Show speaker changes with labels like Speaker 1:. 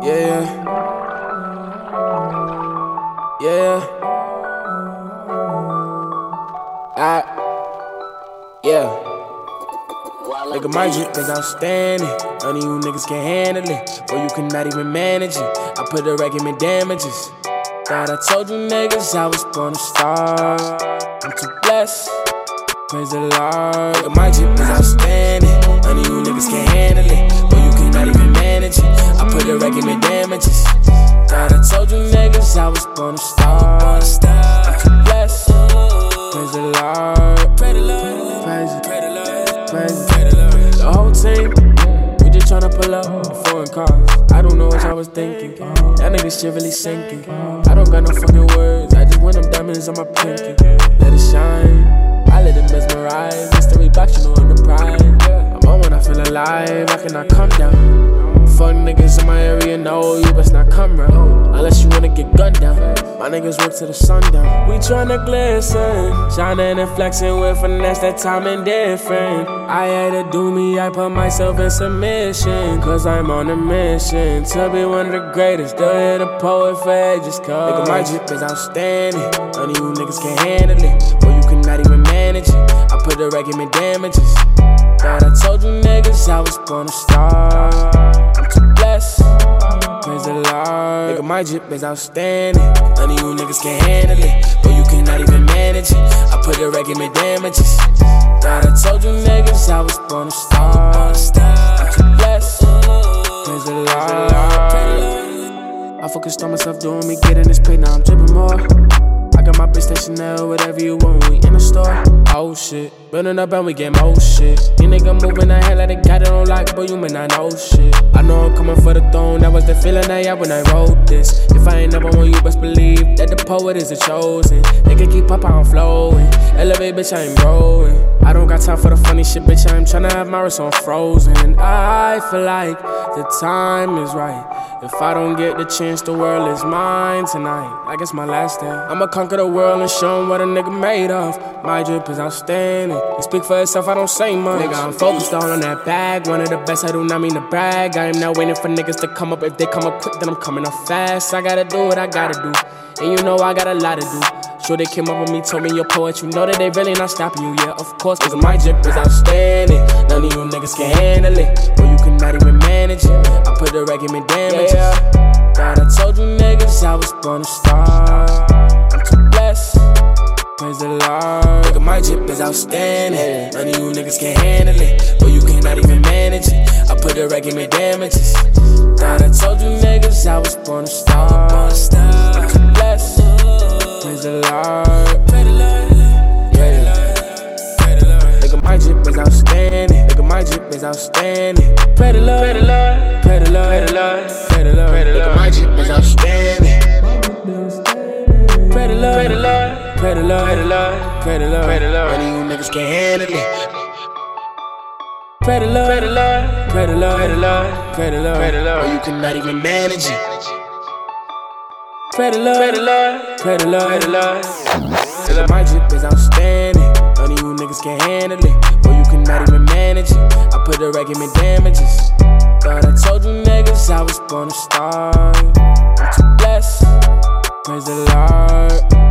Speaker 1: Yeah. Yeah. Yeah. Nigga, my drip is outstanding. None of you niggas can handle it, or you cannot even manage it. I put the record in damages. God, I told you niggas I was born a star. I'm too blessed. Praise the Lord. Nigga, my drip is outstanding. None of you niggas can handle it, or you cannot even manage it. I put the record in damages. God, I told you niggas I was born a star. I'm too blessed. Praise the Lord. Praise the Lord. Praise it. Praise it. The whole team, we just tryna pull up in foreign cars. I don't know what I was thinking. That nigga shit really sinking. I don't got no fucking words. I just want them diamonds on my pinky. Let it shine. I let it mesmerize. Mystery box, you know I'm the prize. I'm on when I feel alive. I cannot come down. Fuck niggas in my area, no, you best not come round. Unless you wanna get gunned down. My niggas work till the sundown. We tryna glisten, shining and flexing with finesse, that time indifferent. I had to do me, I put myself in submission. Cause I'm on a mission to be one of the greatest. Still hear the poet for ages, cause nigga, my drip is outstanding. None of you niggas can handle it, or you cannot even manage it. I put the record in damages. God, I told you niggas I was born a star. I'm too blessed. Praise the Lord. Nigga, my drip is outstanding. None of you niggas can handle it, or you cannot even manage it. I put the record in damages. God, I told you niggas I was born a star. I'm too blessed. Praise the Lord. I focused on myself doing me, getting this pay, now I'm dripping more. I got my bitch stationary, whatever you want, we in the store. Oh shit, burning up and we get more shit. You nigga moving ahead like they got it on lock, but you may not know shit. I know I'm coming for the throne, that was the feeling I had when I wrote this. If I ain't never one, you best believe that the poet is the chosen. They can keep up, I'm flowing. Elevate, bitch, I ain't growing. I don't got time for the funny shit, bitch, I'm tryna have my wrist on frozen. And I feel like the time is right. If I don't get the chance, the world is mine tonight. Like it's my last day. I'ma conquer the world and show 'em what a nigga made of. My drip is outstanding. It speak for itself, I don't say much. Nigga, I'm focused on that bag. One of the best, I do not mean to brag. I am not waiting for niggas to come up. If they come up quick, then I'm coming up fast. I gotta do what I gotta do, and you know I got a lot to do. Sure they came up with me, told me you're poet. You know that they really not stopping you, yeah, of course. Cause my drip is outstanding. None of you niggas can handle it, or you cannot even manage it. I put the record in damages. God, I told you niggas I was born a star. I'm too blessed. Praise the Lord. Nigga, my drip is outstanding. None of you niggas can handle it, or you cannot even manage it. I put the record in damages. God, I told you niggas I was born a star. I'm too blessed. Praise the Lord. Yeah. Nigga, my drip is outstanding. Nigga, my drip is outstanding. Pray the Lord. Pray the Lord. Pray the Lord. Pray the Lord. Pray the Lord. Nigga, my drip is outstanding. Pray the Lord. Pray the Lord. Pray the Lord. Pray the Lord. Pray the Lord. Pray the Lord. None of you niggas can handle it. Pray the Lord. Pray the Lord. Pray the Lord. Pray the Lord. Pray the Lord. Pray the Lord. Or you cannot even manage it. Pray the Lord. Pray the Lord. Pray the Lord. Pray the Lord. Nigga, my drip is outstanding. None of you niggas can handle it, or you cannot even manage it. I put the record in damages. God, I told you niggas I was born a star. I'm too blessed. Praise the Lord.